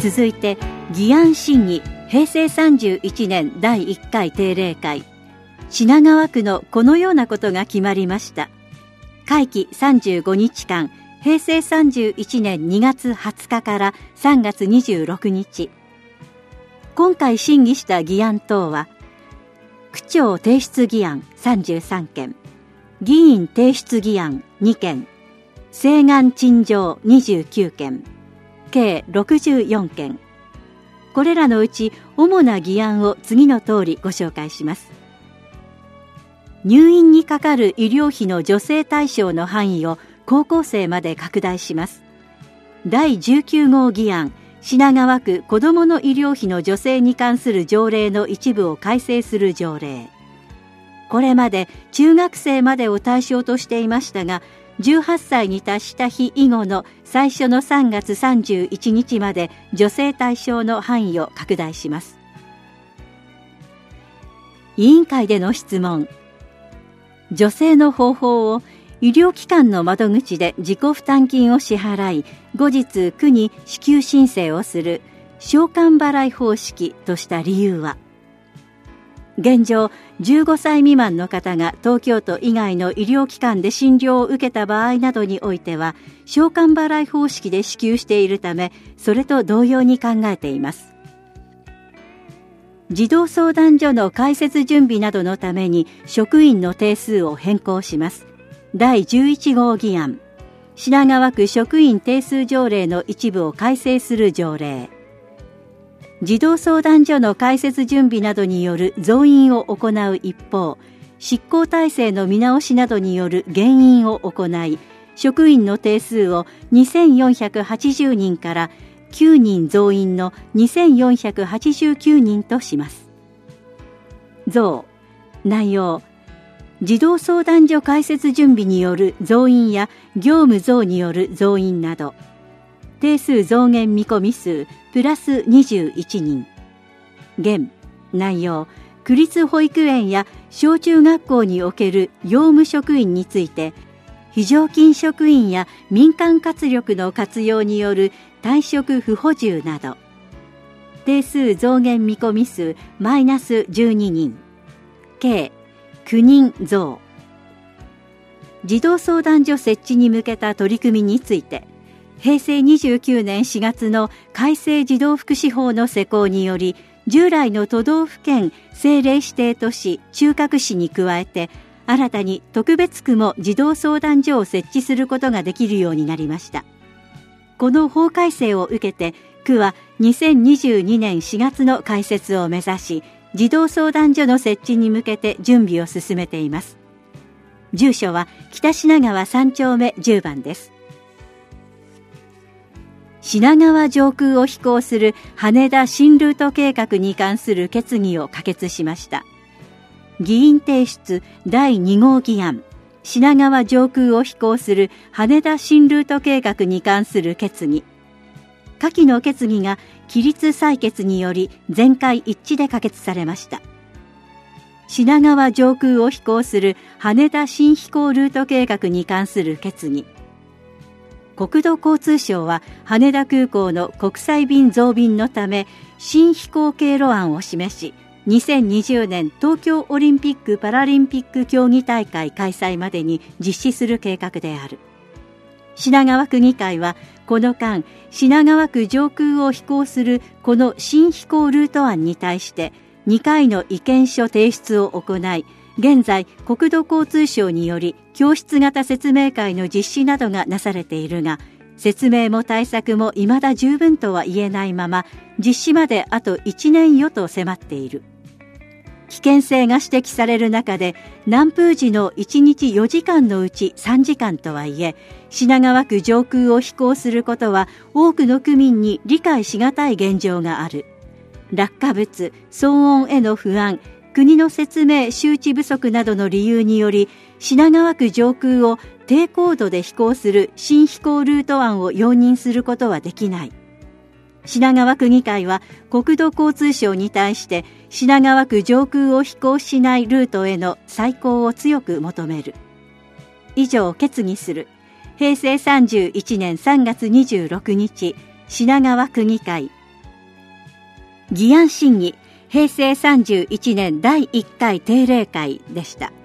続いて議案審議平成31年第1回定例会、品川区のこのようなことが決まりました。会期35日間、平成31年2月20日から3月26日。今回審議した議案等は、区長提出議案33件、議員提出議案2件、請願陳情29件、計64件。これらのうち主な議案を次の通りご紹介します。入院にかかる医療費の助成対象の範囲を高校生まで拡大します。第19号議案、品川区子どもの医療費の助成に関する条例の一部を改正する条例。これまで中学生までを対象としていましたが、18歳に達した日以後の最初の3月31日まで助成対象の範囲を拡大します。委員会での質問。助成の方法を医療機関の窓口で自己負担金を支払い、後日区に支給申請をする償還払い方式とした理由は、現状15歳未満の方が東京都以外の医療機関で診療を受けた場合などにおいては償還払い方式で支給しているため、それと同様に考えています。児童相談所の開設準備などのために職員の定数を変更します。第11号議案、品川区職員定数条例の一部を改正する条例。児童相談所の開設準備などによる増員を行う一方、執行体制の見直しなどによる減員を行い、職員の定数を2480人から9人増員の2489人とします。増、内容。児童相談所開設準備による増員や業務増による増員など、定数増減見込み数プラス21人。減、内容。区立保育園や小中学校における用務職員について、非常勤職員や民間活力の活用による退職不補充など。定数増減見込み数マイナス12人。計9人増。児童相談所設置に向けた取り組みについて、平成29年4月の改正児童福祉法の施行により、従来の都道府県政令指定都市中核市に加えて、新たに特別区も児童相談所を設置することができるようになりました。この法改正を受けて、区は2022年4月の開設を目指し、児童相談所の設置に向けて準備を進めています。住所は北品川3丁目10番です。品川上空を飛行する羽田新ルート計画に関する決議を可決しました。議員提出第2号議案、品川上空を飛行する羽田新ルート計画に関する決議。下記の決議が起立採決により全会一致で可決されました。品川上空を飛行する羽田新飛行ルート計画に関する決議。国土交通省は羽田空港の国際便増便のため新飛行経路案を示し、2020年東京オリンピック・パラリンピック競技大会開催までに実施する計画である。品川区議会はこの間、品川区上空を飛行するこの新飛行ルート案に対して2回の意見書提出を行い、現在国土交通省により教室型説明会の実施などがなされているが、説明も対策も未だ十分とは言えないまま、実施まであと1年余と迫っている。危険性が指摘される中で、南風時の1日4時間のうち3時間とはいえ、品川区上空を飛行することは多くの区民に理解しがたい現状がある。落下物、騒音への不安、国の説明周知不足などの理由により、品川区上空を低高度で飛行する新飛行ルート案を容認することはできない。品川区議会は国土交通省に対して品川区上空を飛行しないルートへの再考を強く求める。以上決議する。平成31年3月26日、品川区議会議案審議平成31年第1回定例会でした。